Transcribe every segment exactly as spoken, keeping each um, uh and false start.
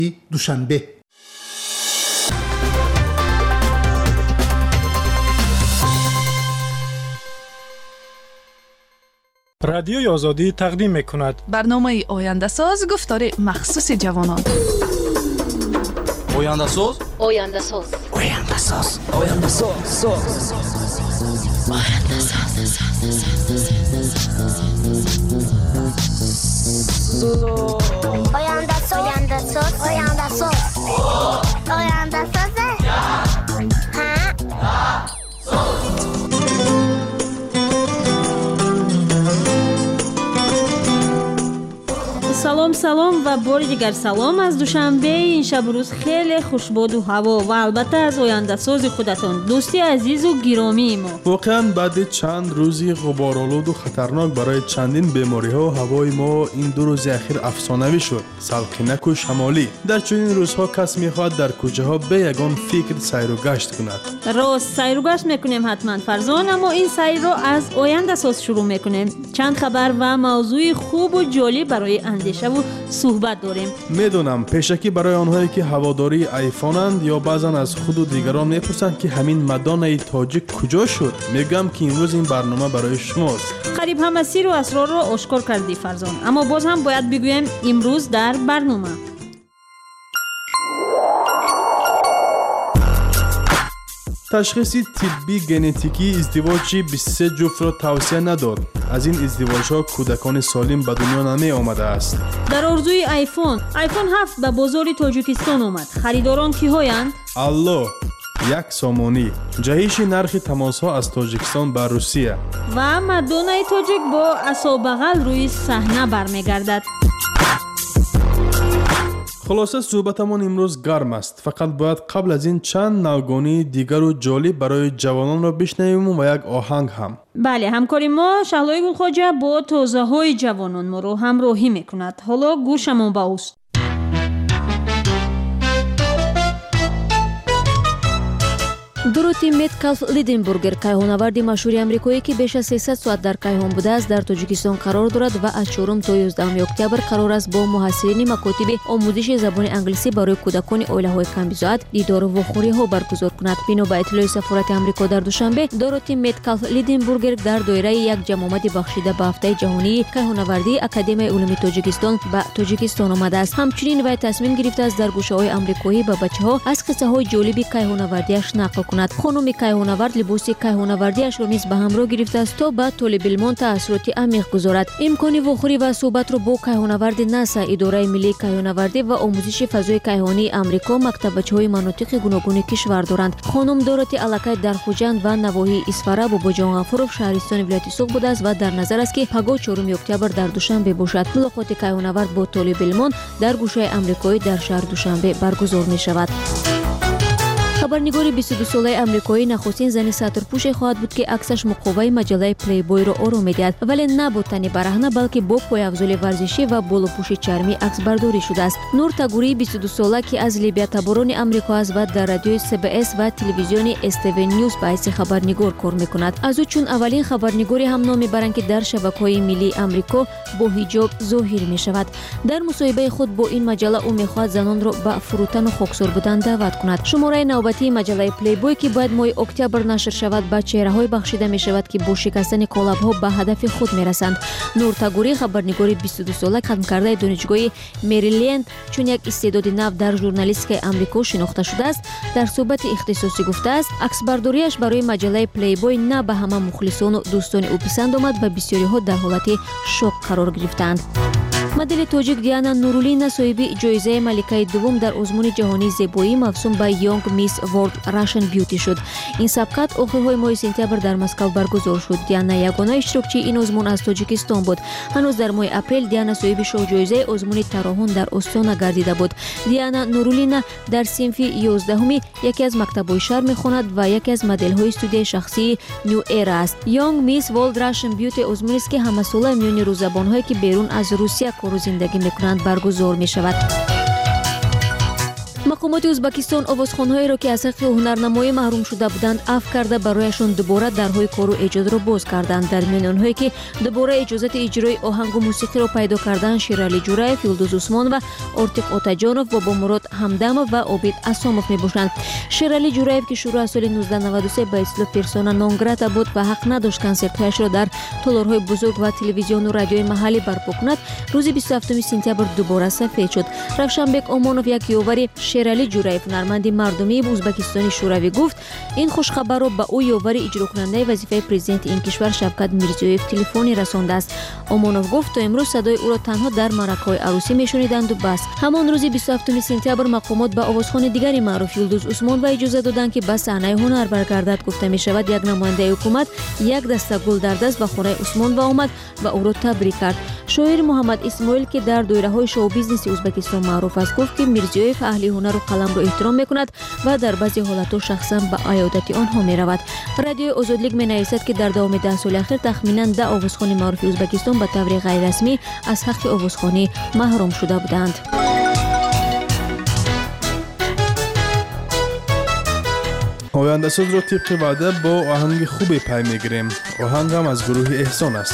دوشنبه. رادیوی آزادی تقدیم می‌کند برنامه آینده ساز گفتار مخصوص جوانان. آینده ساز آینده ساز آینده ساز آینده ساز آینده ساز آینده ساز آینده ساز آینده ساز آینده ساز салом салом ва бори дигар салом аз душанбеи ин шабу рӯз хеле хушбоду ҳаво ва албатта аз ояндасози худатон дӯсти азизу гиромии мо. воқеан баъди чанд рӯзи ғуборолуду хатарнок барои чандин бемориҳо ҳавои мо ин ду рӯзи ахир афсонавӣ шуд. салқинаку шамолӣ. дар чунин рӯзҳо кас мехоҳад дар кӯчаҳо бе ягон фикр сайру гашт кунад. рост сайру гашт мекунем ҳатман фарзон, аммо ин сайрро аз ояндасоз шурӯъ мекунем. чанд хабар ва мавзӯи хубу ҷолиб барои андешаву суҳбат дорем. медонам пешакӣ барои онҳое ки ҳаводории айфонанд ё баъзан аз худу дигарон мепурсанд ки ҳамин мадонаи тоҷик куҷо шуд. мегӯям ки имрӯз ин барнома барои шумост. қариб ҳама сиру асрорро ошкор кардӣ фарзон, аммо боз ҳам бояд бигӯем имрӯз дар барнома. ташхиси тиббӣ генетикии издивоҷи бисту се ҷуфтро тавсия надод. аз ин издивоҷҳо кӯдакони солим ба дунё намеомадааст. дар орзуи айфон айфон ҳафт ба бозори тоҷикистон омад. харидорон киҳоянд? алло як сомонӣ ҷаҳиши нархи тамосҳо аз тоҷикистон ба русия ва мадонаи тоҷик бо асобағал рӯи саҳна бармегардад. хулоса суҳбатамон имрӯз гарм аст. фақат бояд қабл аз ин чанд навгонии дигару ҷолиб барои ҷавононро бишнавим ва як оҳанг ҳам. бале, ҳамкори мо шаҳлои гулхоҷа бо тозаҳои ҷавонон моро ҳамроҳӣ мекунад. ҳоло гӯшамон ба уст. дуроти Меткалф Лиденбургер кайҳонаварди машҳури амрикоӣ ки беш аз сесад соат дар кайҳон будааст дар тоҷикистон қарор дорад ва аз чорум то ёздаҳуми октябр қарор аст бо муҳассирини макотиби омӯзиши забони англисӣ барои кӯдакони оилаҳои камбизоат дидору вохӯриҳо баргузор кунад. бино ба иттилои сафорати амрико дар душанбе, Дороти Меткалф Лиденбургер дар доираи як ҷамъомади бахшида ба ҳафтаи ҷаҳонии кайҳонавардии Академияи улуми Тоҷикистон ба Тоҷикистон омадааст. ҳамчунин вай тасмим гирифтааст дар гӯшаҳои амрикоӣ ба бачаҳо аз қиссаҳои ҷолиби кайҳонавардиаш нақл кунад. хонуми кайҳонавард либоси кайҳонавардиашро низ ба ҳамроҳ гирифтааст то ба толибилмон таъссуроти амиқ гузорад. имкони вохӯрӣ ва суҳбатро бо кайҳонаварди наса, идораи миллии кайҳонавардӣ ва омӯзиши фазои кайҳонии амрико мактаббачаҳои манотиқи гуногуни кишвар доранд. хонум Дороти аллакай дар Хуҷанд ва навоҳии Исфара бо Ҷонғафуров шаҳристони вилояти Суғ будааст ва дар назар аст ки пагоҳ чоруми октябр дар Душанбе бошад. мулоқоти кайҳонавард бо толибилмон дар гӯшаи амрикоӣ дар шаҳр Душанбе баргузор мешавад. хабарнигори бисту ду солаи амрикоӣ нахустин зани сатрпӯше хоҳад буд ки аксаш муқоваи маҷаллаи Playboy-ро ором медиҳад, вале на бо тани бараҳна, балки бо пойафзоли варзишӣ ва болупӯши чармӣ аксбардорӣ шудааст. Нур Тагурии бисту ду сола ки аз либиятаборони амрико аст ва дар радиои Си Би Эс ва телевизиони Эс Ти Ви Ньюс ба ҳайси хабарнигор кор мекунад. аз ӯ чун аввалин хабарнигори ҳам ном мебаранд ки дар шабакаҳои миллии амрико бо ҳиҷоб зоҳир мешавад. дар мусоҳибаи худ бо ин маҷалла ӯ мехоҳад занонро ба фурӯтану хоксор будан даъват кунад. шумораи навбатии маҷаллаи Playboy ки бояд моҳи октябр нашр шавад ба чеҳраҳое бахшида мешавад ки бо шикастани қолабҳо ба ҳадафи худ мерасанд. Нур Тагурӣ хабарнигори бисту ду сола хатмкардаи донишгоҳи Мэриленд чун як истеъдоди нав дар журналистикаи амрико шинохта шудааст, дар суҳбати ихтисосӣ гуфтааст аксбардориаш барои маҷаллаи Playboy на ба ҳама мухлисону дӯстони ӯ писанд омад ва бисёриҳо дар ҳолати шок қарор гирифтанд. модели тоҷик Диана Нурулина соҳиби ҷоизаи маликаи дуввум дар озмуни ҷаҳонии зебоӣ мавсум ба Young Miss World Russian Beauty шуд. ин сабқат охирҳои моҳи сентябр дар Москав баргузор шуд. Диана ягона иштирокчии ин озмун аз Тоҷикистон буд. ҳанӯз дар моҳи апрел Диана соҳиби шоҳҷоизаи озмуни тароҳун дар Остона гардида буд. Диана Нурулина дар синфи ёздаҳуми яке аз мактабҳои шаҳр мехонад ва яке аз моделҳои студияи шахсии New Era аст. Young Miss World Russian Beauty озмунист ки ҳамасола миёни рӯзабонҳое ки берун аз Русия кору зиндагӣ мекунанд баргузор мешавад. мақомоти ӯзбекистон овозхонҳоеро ки аз ҳаққи ҳунарнамоӣ маҳрум шуда буданд афв карда барояшон дубора дарҳои кору эҷодро боз карданд. дар миёни онҳое ки дубора иҷозати иҷрои оҳангу мусиқиро пайдо карданд шералӣ ҷураев, юлдуз усмонова, ортиқ отаҷонов, бобомурод ҳамдамов ва обид асомов мебошанд. шералӣ ҷураев ки шурӯъ аз соли нуздаҳ наваду се ба исло персона нон грата буд ва ҳақ надошт консертҳояшро дар толорҳои бузург ва телевизиону радиои маҳаллӣ барпо кунад, рӯзи бисту ҳафтуми сентябр дубора сафед шуд. равшанбек омонов, як ёвари шералӣ ҷураев, ҳунарманди мардумии ӯзбекистони шӯравӣ, гуфт ин хушхабарро ба ӯ ёвари иҷрокунандаи вазифаи президенти ин кишвар Шавкат Мирзиёев телефонӣ расондааст. омонов гуфт то имрӯз садои ӯро танҳо дар маъракаҳои арӯсӣ мешуниданду бас. ҳамон рӯзи бисту ҳафтуми сентябр мақомот ба овозхони дигари маъруф Юлдуз Усмонова иҷоза доданд ки ба саҳнаи ҳунар баргардад. гуфта мешавад, як намояндаи ҳукумат як даста гул дар даст ба хонаи Усмонова омад ва ӯро табрик кард. шоир Муҳаммад Исмоил ки дар доираҳои шоу-бизнеси Ӯзбекистон маъруф аст, гуфт ки Мирзиёев аҳли ҳунару қаламро эҳтиром мекунад ва дар баъзе ҳолатҳо шахсан ба аёдати онҳо меравад. радиои Озодлик менависад ки дар давоми даҳ соли ахир тахминан даҳ овозхони маъруфи Ӯзбекистон ба таври ғайррасмӣ аз ҳаққи овозхонӣ маҳрум шуда буданд. ояндасозро тибқи ваъда бо оҳанги хубе пай мегирем. оҳангам аз гурӯҳи эҳсон аст.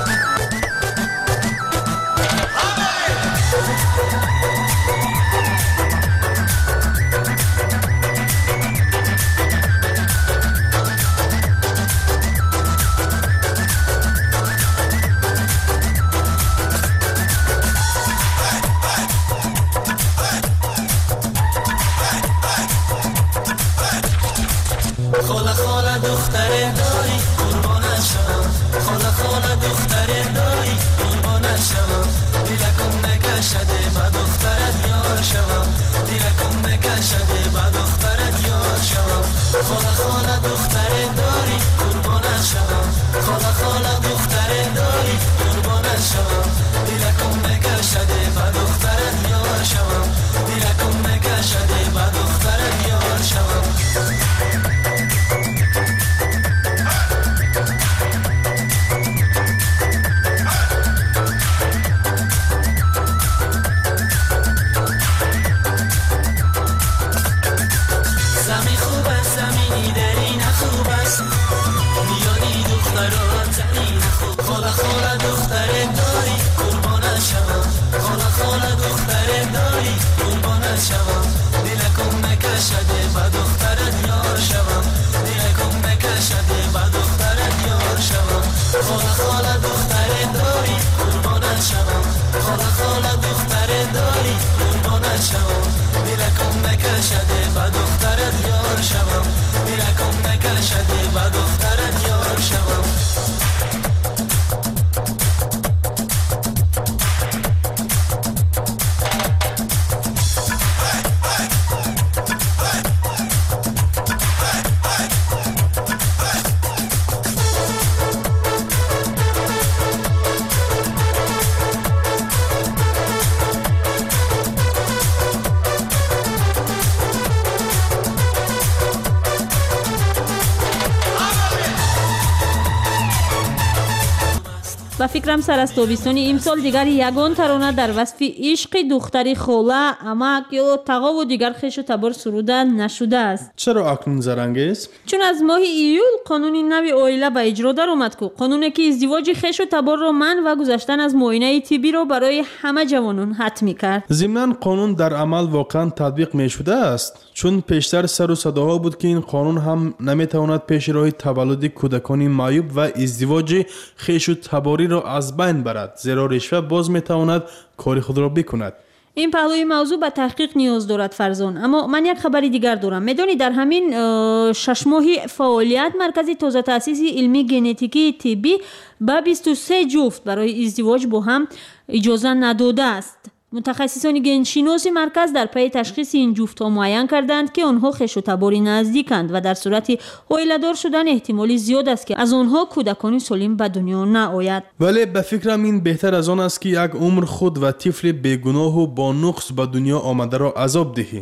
ба фикрам сар аз тобистони имсол дигар ягон тарона дар васфи ишқи духтари хола, амак ё тағову дигар хешу табор суруда нашудааст. чаро акнун зарангез? чун аз моҳи июл қонуни нави оила ба иҷро даромад ку қонуне ки издивоҷи хешу таборро ман ва гузаштан аз муоинаи тиббиро барои ҳама ҷавонон ҳатмӣ кард. зимнан қонун дар амал воқеан татбиқ мешудааст, чун пештар сару садоҳо буд ки ин қонун ҳам наметавонад пеши роҳи таваллуди кӯдакони маъюб ва издивоҷи хешу табориро аз байн барад, зеро ришва боз метавонад кори худро бикунад. ин паҳлӯи мавзӯъ ба таҳқиқ ниёз дорад Фарзон, аммо ман як хабари дигар дорам. медонӣ дар ҳамин шаш моҳи фаъолият маркази тозатаъсиси илми генетикии тиббӣ ба бисту се ҷуфт барои издивоҷ бо ҳам иҷоза надодааст. мутахассисони геншиноси марказ дар пайи ташхиси ин ҷуфтҳо муайян карданд ки онҳо хешу-табори наздиканд ва дар сурати оиладор шудан эҳтимоли зиёд аст ки аз онҳо кӯдакони солим ба дунё наояд. вале ба фикрам ин беҳтар аз он аст ки як умр худ ва тифли бегуноҳу бо нуқс ба дунё омадаро азоб диҳӣ.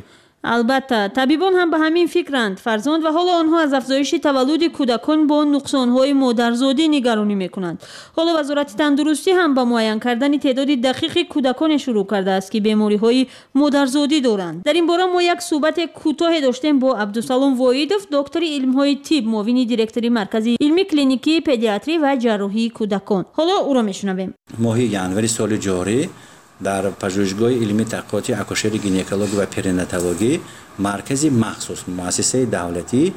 البته طبیبان هم به همین فکرند فرزند و حالا آنها از افزایش تولد کودکان با نقصان‌های مادرزادی نگرانی می‌کنند. حالا وزارت تندرستی هم با معین کردن تعداد دقیق کودکان شروع کرده است که بیماری‌های مادرزادی دارند. در این باره ما یک صحبت کوتاه داشتیم با عبدالسلام واحدوف، دکتر علم‌های طب، معاون دیرکتوری مرکز علمی کلینیکی پدیاتری و جراحی کودکان. حالا او را می‌شنویم. ماه ینوری سال جاری در پژوهشگاه علمی تحقیقاتی آکوشری گینکولوژی و پریناتولوژی مرکزی مخصوص مؤسسه دولتی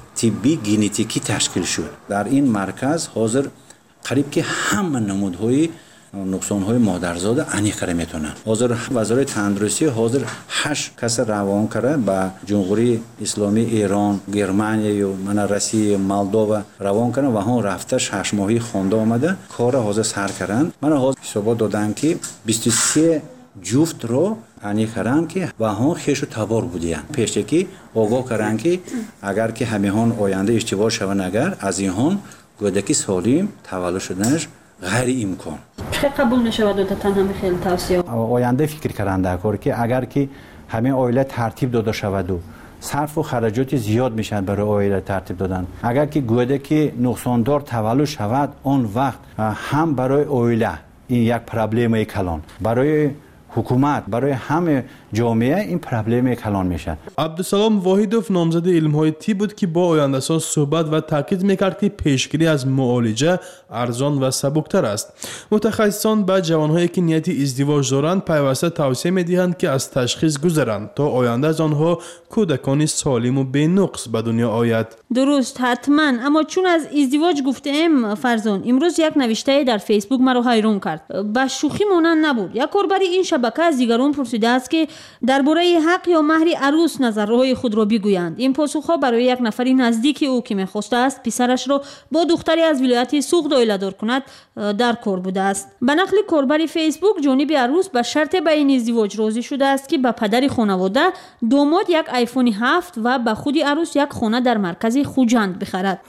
طبی ژنتیکی تشکیل شد. در این مرکز حاضر قریب که همه نمودهای نقصان‌های مادرزاد انیق میتونن. حاضر وزارت تندرستی حاضر هشت کس روان کرده به جمهوری اسلامی ایران، گرمانیا و من روسیه، مولداوا روان کردن و هم رفته شش ماهی خونده آمده کار حاضر سر کردن. من حاضر حساب دادن که بیست و سه جفت رو انیق کردن که و هم خیش و تبار بودیان. پیش که آگاه کردن که اگر که همیهان آینده اشتباه شون اگر از اینهان کودکی سالم تولد شدنش غیر امکان. چه قبول میشود دادن همه خیلی توصیه آینده فکر کردن کار که اگر که همه عائله ترتیب داده شود و صرف و خرجات زیاد میشن برای عائله ترتیب دادن، اگر که کودکی نقصاندار تولد شود آن وقت هم برای عائله این یک پرابلم کلان، برای حکومت، برای همه جامعه این پرابلم کلان میشه. عبدالسلام واحدوف نامزد علم‌های طب بود که با آینده ساز صحبت و تاکید میکرد که پیشگیری از معالجه ارزان و سبکتر است. متخصصان به جوانهایی که نیت ازدواج دارند پیوسته توصیه میدهند که از تشخیص گذرند تا آینده از آنها کودکانی سالم و بی نقص به دنیا آید. درست، حتما. اما چون از ازدواج گفتیم فرزان، امروز یک نوشته در فیسبوک مرا حیران کرد. به شوخی مانند نبود. یک کاربر این شبکه از دیگران پرسیده است که درباره حق یا مهر عروس نظرهای خود را بگویند. این پاسخها برای یک نفری نزدیک او که می‌خواسته است پسرش را با دختری از ولایت سوخت عائله کند در کار بوده است. به نقل کاربر فیسبوک، جانب عروس به شرط به این ازدواج راضی شده است که به پدر خانواده داماد یک آیفون هفت و به خود عروس یک خانه در مرکز خوجند بخرد.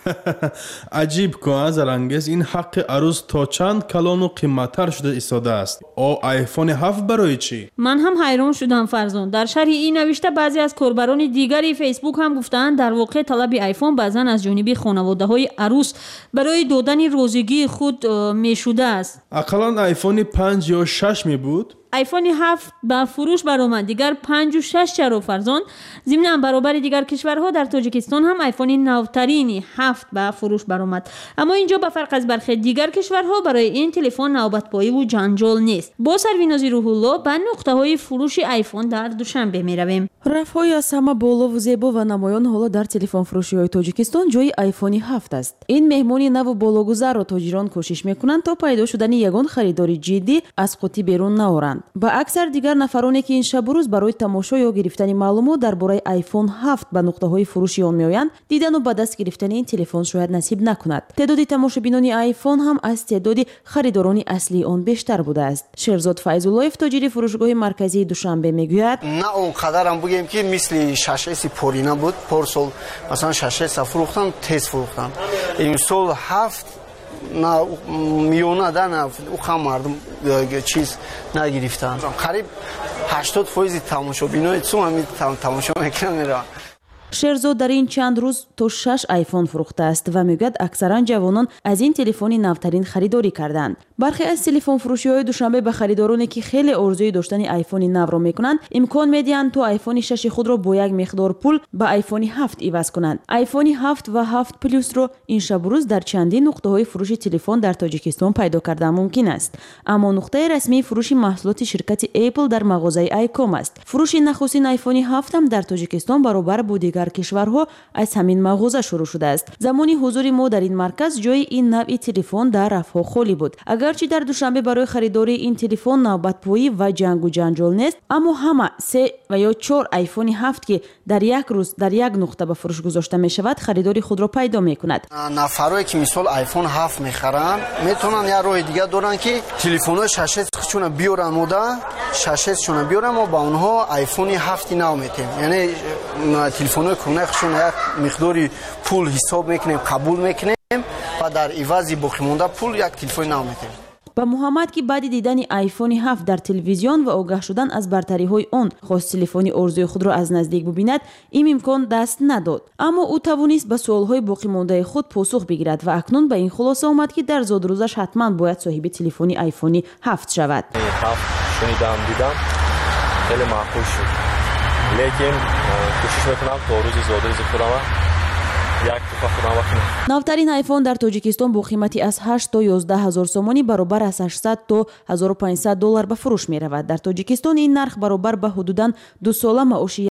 عجیب که از رنگز این حق عروس تا چند کلان و قیمت‌تر شده ایستاده است. او آیفون هفت برای چی؟ من هم حیران شدم فرزان. در شرح این نوشته بعضی از کاربران دیگری فیسبوک هم گفتند در واقع طلب آیفون بعضا از جانب خانواده‌های عروس برای دادن روزگی خود می شده است. اقلا آیفون پنج یا شش می بود؟ آیفون هفت به فروش برآمد، دیگر پنج و شش چرا فرزان؟ ضمناً برابر دیگر کشورها در تاجیکستان هم آیفون نوترین هفت به فروش برآمد. اما اینجا به فرق از برخی دیگر کشورها برای این تلفن نوبت‌پایی و جنجال نیست. با سروینازی روح الله به نقطه‌های فروش آیفون در دوشنبه می‌رویم. рафҳои аз ҳама боло ву зебо ва намоён ҳоло дар телефонфурӯшиҳои тоҷикистон ҷои айфони ҳафт аст. ин меҳмони наву бологузарро тоҷирон кӯшиш мекунанд то пайдо шудани ягон харидори ҷиддӣ аз қуттӣ берун наоранд. ба аксар дигар нафароне ки ин шабу рӯз барои тамошо ё гирифтани маълумот дар бораи айфон ҳафт ба нуқтаҳои фурӯши он меоянд, дидану ба даст гирифтани ин телефон шояд насиб накунад. теъдоди тамошобинони айфон ҳам аз теъдоди харидорони аслии он бештар будааст. шерзод файзуллоев тоҷири фурӯшгоҳи марказии душанбе мегӯяд: на он қадарам бугем ки мисли шашеси порина буд. порсол масалан шашеса фурӯхтан тез фурӯхтан. имсол ҳафт на миёна да на ухам мардум чиз нагирифтан. қариб ҳаштод фоизи тамошобинои цум ҳамин тамошо мекунанд мераванд. шерзод дар ин чанд рӯз то шаш айфон фурӯхтааст ва мегӯяд аксаран ҷавонон аз ин телефони навтарин харидорӣ карданд. бархе аз телефонфурӯшиҳои душанбе ба харидороне ки хеле орзуи доштани айфони навро мекунанд имкон медиҳанд то айфони шаши худро бо як миқдор пул ба айфони ҳафт иваз kunанд. айфони ҳафт ва ҳафт плюсро ин шабу рӯз дар чандин нуқтаҳои фурӯши телефон дар тоҷикистон пайдо кардан мумкин аст. аммо нуқтаи расмии фурӯши маҳсулоти ширкати Apple дар мағозаи айком аст. фурӯши нахустин айфони ҳафтам дар тоҷикистон баробар бо дигар кишварҳо аз ҳамин мағоза шурӯъ шудааст. замони ҳузури мо дар ин марказ ҷои ин навъи телефон дар рафҳо холӣ буд. агарчи дар душанбе барои харидори ин телефон навбатпоӣ ва ҷангу ҷанҷол нест, аммо ҳама се ва ё чор айфони ҳафт ки дар як рӯз дар як нуқта ба фурӯш гузошта мешавад харидори худро пайдо мекунад. нафарое ки мисол айфон ҳафт мехаранд метавонанд як роҳи дига доранд ки телефонҳои шашесчуна биёранд мода шашесчуна биёранд мо ба онҳо айфони ҳафти нав метем. яъне телефонҳои кӯҳнаи худшона як миқдори пул ҳисоб мекунем қабул мекунем ва дар ивази боқимонда пул як телефони нав метем. ба муҳаммад ки баъди дидани айфони ҳафт дар телевизион ва огаҳ шудан аз бартариҳои он хост телефони орзуи худро аз наздик бубинад, ин имкон даст надод. Аммо ӯ тавонист ба суолҳои боқимондаи худ посух бигирад ва акнун ба ин хулоса омад ки дар зодрӯзаш ҳатман бояд соҳиби телефони айфони ҳафт шавад. шунидам дидам хеле маъқул шуд, лекин кӯшиш мекунам то рӯзи зодрӯзи худам як туфа худам вакунам. Навтарин айфон дар Тоҷикистон бо қимати аз ҳашт то ёздаҳ ҳазор сомонӣ баробар аз ҳашт то ҳазору панҷсад доллар ба фурӯш меравад. Дар Тоҷикистон ин нарх баробар ба ҳудудан дусола маоши